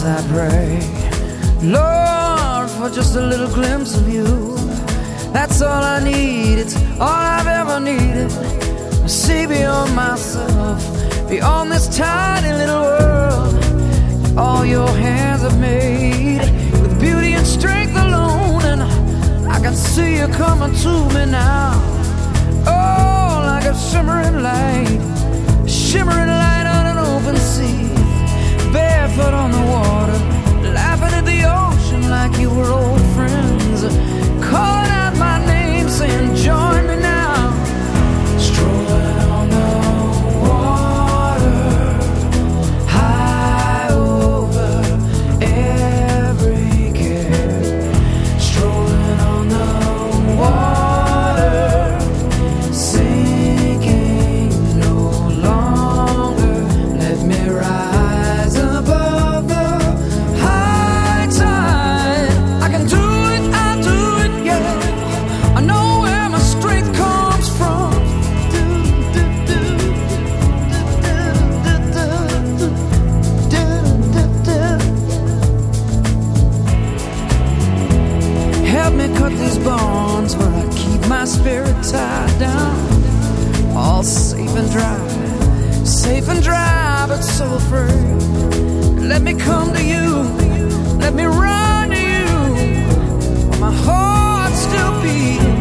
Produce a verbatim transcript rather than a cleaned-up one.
as I pray, Lord, for just a little glimpse of you. That's all I need, it's all I've ever needed. I see beyond myself, beyond this tiny little world. All your hands have made, with beauty and strength alone. And I can see you coming to me now. Oh, like a shimmering light, shimmering light on an open sea. Barefoot on the water, laughing at the ocean like you were old friends. Calling out my name, saying join me now. Strolling on the water, high over every care. Strolling on the water, sinking no longer. Let me rise above the high tide. I can do it, I'll do it, yeah. I know where my strength comes from. Help me cut these bonds where I keep my spirit tied down. All safe and dry, safe and dry, but so free. Let me come to you, let me run to you, while my heart still beats.